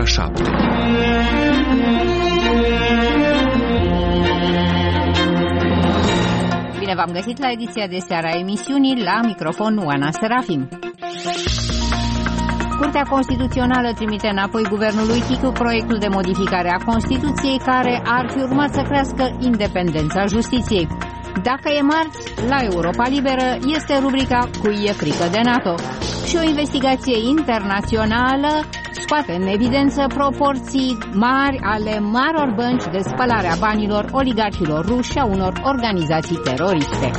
7. Bine v-am găsit la ediția de seară a emisiunii, la microfon Oana Serafim. Curtea Constituțională trimite înapoi guvernului Chicu proiectul de modificare a Constituției care ar fi urmat să crească independența justiției. Dacă e marți, la Europa Liberă este rubrica Cui e frică de NATO. Și o investigație internațională scoate în evidență proporții mari ale marilor bănci de spălare a banilor oligarhilor ruși și a unor organizații teroriste.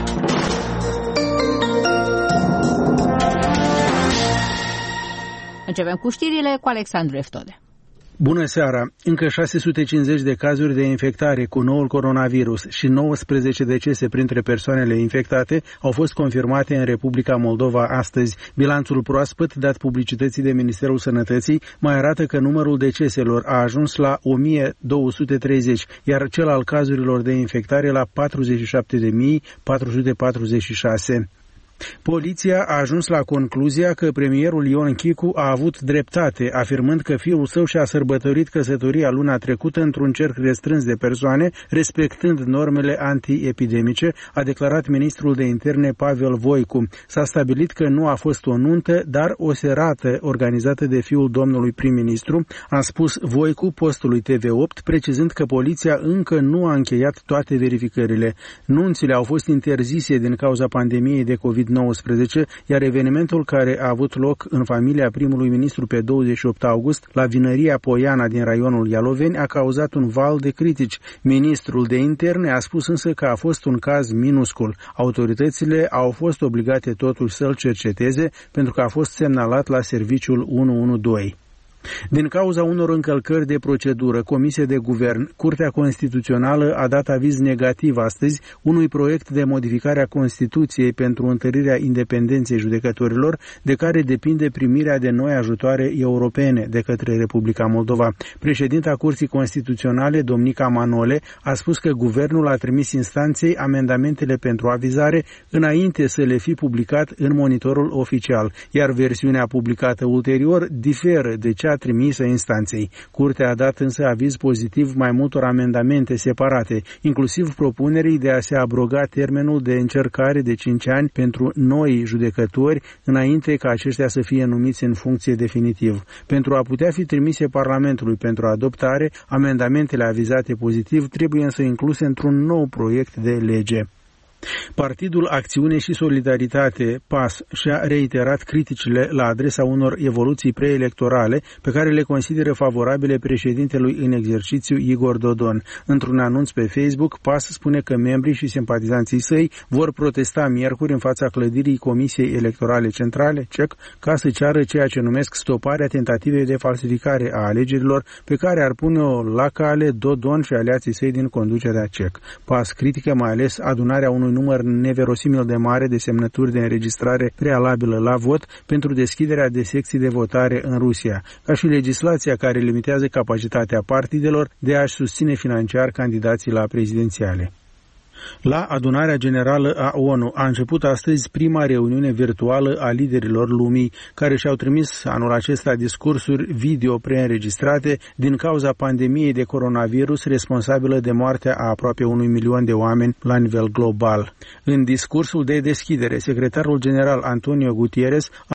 Începem cu știrile cu Alexandru Eftode. Bună seara! Încă 650 de cazuri de infectare cu noul coronavirus și 19 decese printre persoanele infectate au fost confirmate în Republica Moldova astăzi. Bilanțul proaspăt dat publicității de Ministerul Sănătății mai arată că numărul deceselor a ajuns la 1230, iar cel al cazurilor de infectare la 47.446. Poliția a ajuns la concluzia că premierul Ion Chicu a avut dreptate, afirmând că fiul său și-a sărbătorit căsătoria luna trecută într-un cerc restrâns de persoane, respectând normele antiepidemice, a declarat ministrul de interne Pavel Voicu. S-a stabilit că nu a fost o nuntă, dar o serată organizată de fiul domnului prim-ministru, a spus Voicu postului TV8, precizând că poliția încă nu a încheiat toate verificările. Nunțile au fost interzise din cauza pandemiei de COVID-19, iar evenimentul care a avut loc în familia primului ministru pe 28 august la vinăria Poiana din raionul Ialoveni a cauzat un val de critici. Ministrul de interne a spus însă că a fost un caz minuscul. Autoritățile au fost obligate totuși să-l cerceteze pentru că a fost semnalat la serviciul 112. Din cauza unor încălcări de procedură comise de guvern, Curtea Constituțională a dat aviz negativ astăzi unui proiect de modificare a Constituției pentru întărirea independenței judecătorilor, de care depinde primirea de noi ajutoare europene de către Republica Moldova. Președinta Curții Constituționale, Domnica Manole, a spus că guvernul a trimis instanței amendamentele pentru avizare înainte să le fi publicat în monitorul oficial, iar versiunea publicată ulterior diferă de cea trimisă instanței. Curtea a dat însă aviz pozitiv mai multor amendamente separate, inclusiv propunerii de a se abroga termenul de încercare de 5 ani pentru noi judecători, înainte ca aceștia să fie numiți în funcție definitiv. Pentru a putea fi trimise Parlamentului pentru adoptare, amendamentele avizate pozitiv trebuie însă incluse într-un nou proiect de lege. Partidul Acțiune și Solidaritate, PAS, și-a reiterat criticile la adresa unor evoluții preelectorale pe care le consideră favorabile președintelui în exercițiu Igor Dodon. Într-un anunț pe Facebook, PAS spune că membrii și simpatizanții săi vor protesta miercuri în fața clădirii Comisiei Electorale Centrale, CEC, ca să ceară ceea ce numesc stoparea tentativei de falsificare a alegerilor pe care ar pune-o la cale Dodon și aliații săi din conducerea CEC. PAS critică mai ales adunarea unui număr neverosimil de mare de semnături de înregistrare prealabilă la vot pentru deschiderea de secții de votare în Rusia, ca și legislația care limitează capacitatea partidelor de a-și susține financiar candidații la prezidențiale. La adunarea generală a ONU a început astăzi prima reuniune virtuală a liderilor lumii, care și-au trimis anul acesta discursuri video preînregistrate din cauza pandemiei de coronavirus responsabilă de moartea a aproape 1 milion de oameni la nivel global. În discursul de deschidere, secretarul general Antonio Guterres